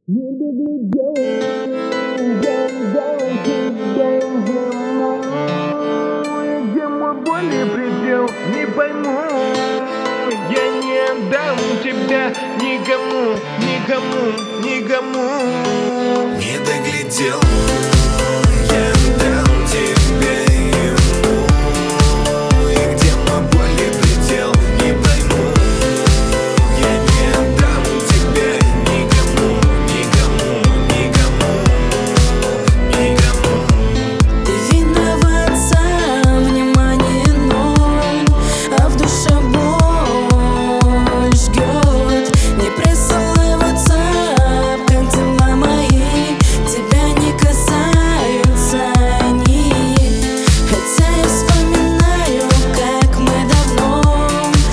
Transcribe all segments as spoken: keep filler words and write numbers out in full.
Не доглядел, я дал тебе ему. И где мой боли предел, не пойму. Я не отдам тебя никому, никому, никому. Не доглядел, я дам тебе ему. И где мой боли предел, не пойму. Я не отдам тебе никому, никому, никому, никому. Ты виноват, сам внимание ноль, а в душе боль жгет. Не присылай в WhatsApp, как дела мои, тебя не касаются они. Хотя я вспоминаю, как мы давно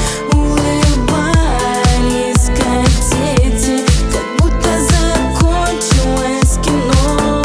улыбались, как дети, как будто закончилось кино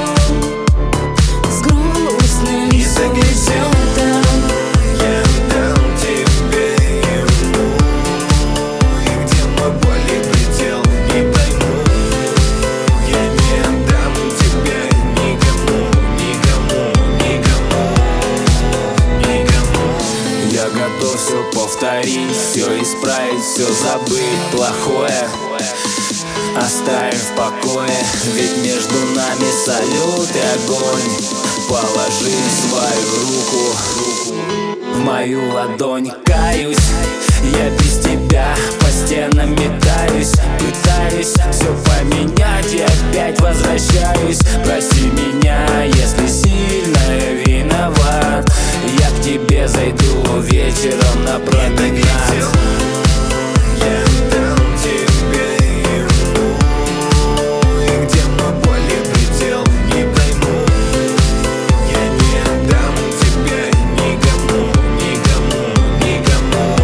с грустным сюжетом. Я дам тебе ему. И где мой боли предел, не пойму. Я не отдам тебе никому, никому, никому, никому. Я готов все повторить, все исправить, все забыть плохое, оставив в покое. Ведь между нами салют и огонь. Положи свою руку в мою ладонь. Каюсь, я без тебя по стенам метаюсь, пытаюсь все поменять и опять возвращаюсь. Прости меня, если сильно я виноват. Я к тебе зайду вечером на променад. Я дам тебе ему. И где мой боли предел, не пойму. Я не отдам тебе никому, никому, никому,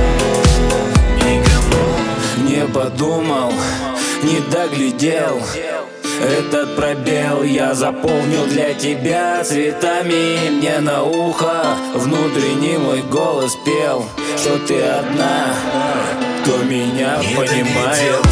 никому. Не подумал, не доглядел. Этот пробел я заполнил для тебя цветами. Мне на ухо внутренний мой голос пел, что ты одна, кто меня Не понимает. доглядел.